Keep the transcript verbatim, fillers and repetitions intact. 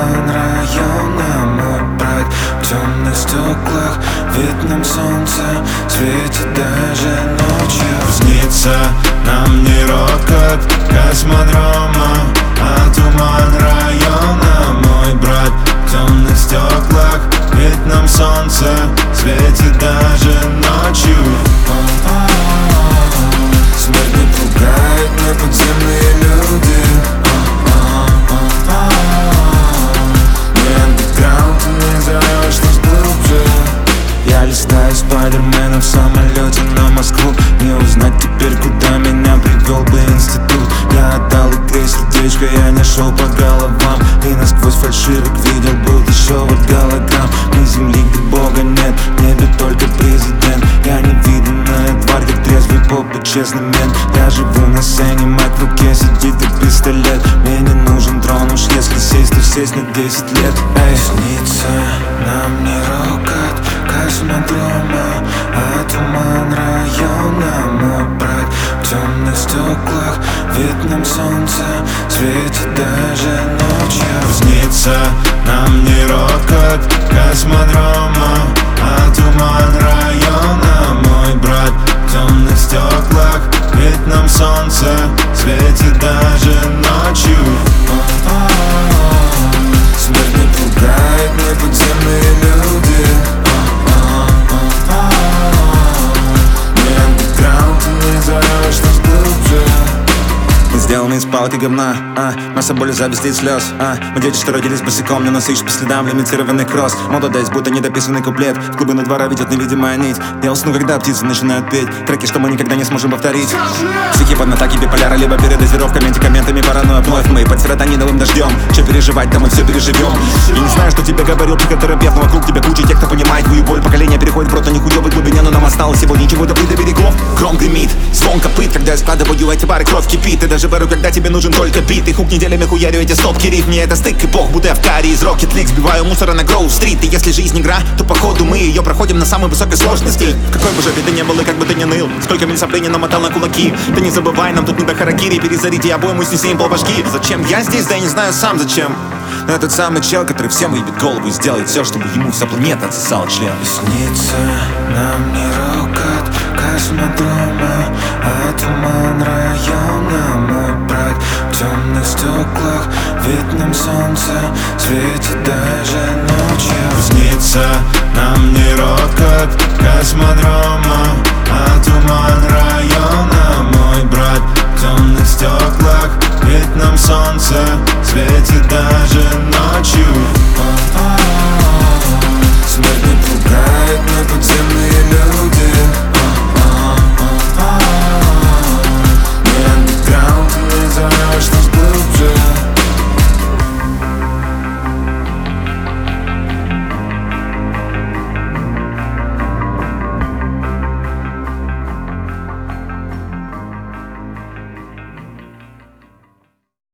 туман района, мой брат. В темных стеклах видно солнце, светит даже ночью. Снится нам не рокот космодрома, а туман района, мой брат. В темных стеклах видно солнце, светит даже ночью. Смерть не пугает, мы подземные люди. Мы андеграунд, ты не зовешь нас глубже. Я листаю спайдермена в самолете на Москву. Не узнать теперь, куда меня привел бы институт. Я отдал игре сердечко, я не шел по головам. И насквозь фальшивок видел, будто шоу от голограмм. На земли, где бога нет, в небе только президент. Я невиданная тварь, как трезвый поп и честный мент. Я живу на сцене, мать в руке сидит как пистолет. Мне не нужен трон, уж если сесть, то сесть на десять лет. Эй, снится нам не рокот космодрома, а туман района, мой брат. В темных стеклах видно солнце, светит даже ночью. Снится нам не рокот космодрома, а туман района, мой брат. В темных стеклах видно солнце, светит даже ночью. Смерть не пугает, мы подземные люди. Мы андеграунд, ты не зовешь нас глубже. Мы сделаны из палки говна, а масса боли, зависти и слез, а мы дети, что родились босиком, не носишь по следам лимитированный кросс. Мода дать, будто недописанный куплет. В клубы на двора ведет невидимая нить. Я усну, когда птицы начинают петь треки, что мы никогда не сможем повторить. Психи под атаки биполяра, либо передозировка медикаментами, паранойя. Вновь мы под серотониновым дождем. Че переживать-то, мы все переживем. И не знаю, что тебе говорил психотерапевт, но вокруг тебя куча тех, кто понимает твою боль. Поколение переходит в рот, не хуёвой глубине, но нам осталось всего ничего добыть до берегов. Гром гремит, звон копыт, когда я складываю эти пары, кровь кипит. И даже верю, когда тебе нужен только бит. И хук неделями хуярю эти стопки риф. Мне это стык и бог, будто я в каре из Rocket League. Сбиваю мусора на Гроу-стрит. И если жизнь игра, то походу мы ее проходим на самой высокой сложности. Какой бы же беды не было, как бы ты ни ныл, сколько миль соплений намотал на кулаки. Ты не забывай, нам тут не до харакири. Перезарите обойму и снеси им полбашки. Зачем я здесь, да я не знаю сам зачем. Но этот самый чел, который всем выебет голову и сделает все, чтобы ему вся планета отсосала член. И снится нам не рокот космодрома, а туман района, мой брат. В темных стеклах видно солнце, светит даже ночью. Снится нам не рокот космодрома, а туман